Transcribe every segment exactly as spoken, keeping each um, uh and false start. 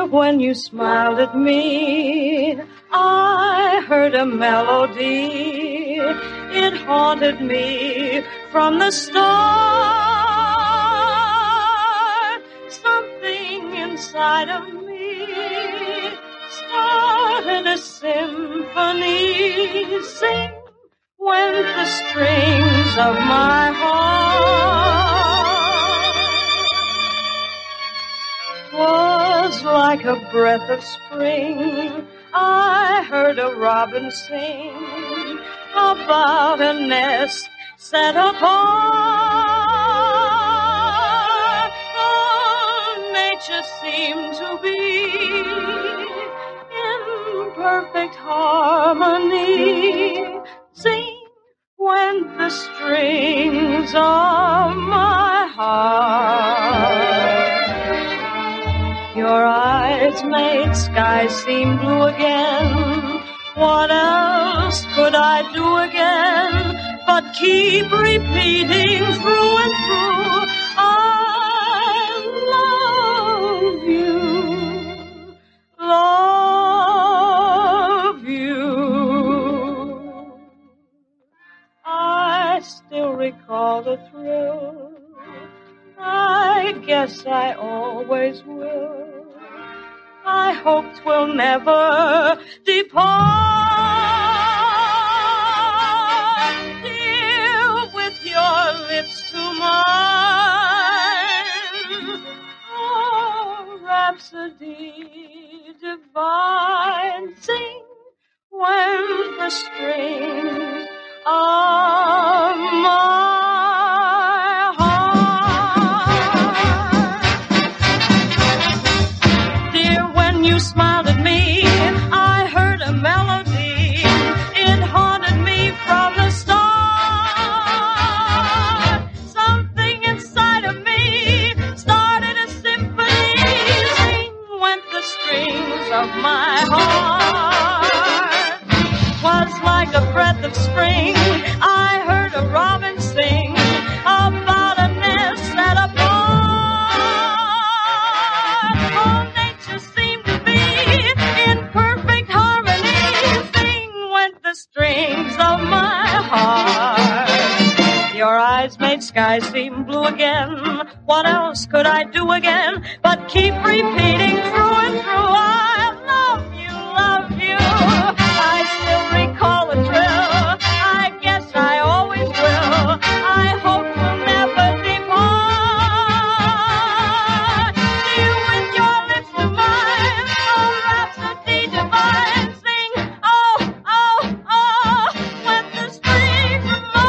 when you smiled at me, I heard a melody. It haunted me from the start. Something inside of me started a symphony. Sing went the strings of my heart. Was like a breath of spring. I heard a robin sing about a nest set apart. Oh, nature seemed to be in perfect harmony. Sing went the strings of my heart. Your eyes made skies seem blue again. What else could I do again but keep repeating through and through, I love you, love you. I still recall the thrill. I guess I always will. I hope 'twill never depart. Dear, with your lips to mine, oh, rhapsody divine. Sing when the strings of my smiled at me, I heard a melody. It haunted me from the start. Something inside of me started a symphony. Sing went the strings of my heart. Was like a breath of spring. I heard a robin sing about a nest set apart. Strings of my heart. Your eyes made skies seem blue again. What else could I do again but keep repeating through and through, I love you, love you. I still recall the thrill. I guess I always will. I hope we'll never depart. You with your lips to mine, oh, rhapsody divine. Sing, oh, oh, oh, with the strings of my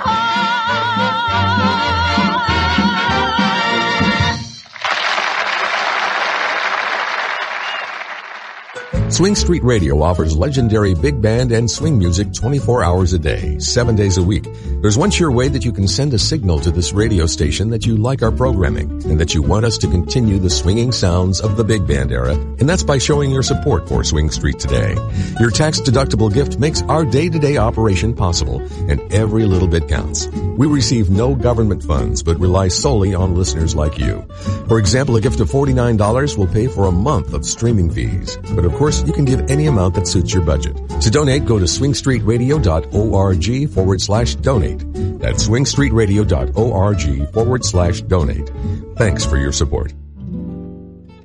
heart. Swing Street Radio offers legendary big band and swing music twenty-four hours a day, seven days a week. There's one sure way that you can send a signal to this radio station that you like our programming and that you want us to continue the swinging sounds of the big band era, and that's by showing your support for Swing Street today. Your tax-deductible gift makes our day-to-day operation possible, and every little bit counts. We receive no government funds, but rely solely on listeners like you. For example, a gift of forty-nine dollars will pay for a month of streaming fees. But of course, you can give any amount that suits your budget. To donate, go to swingstreetradio.org forward slash donate. That's swingstreetradio.org forward slash donate. Thanks for your support.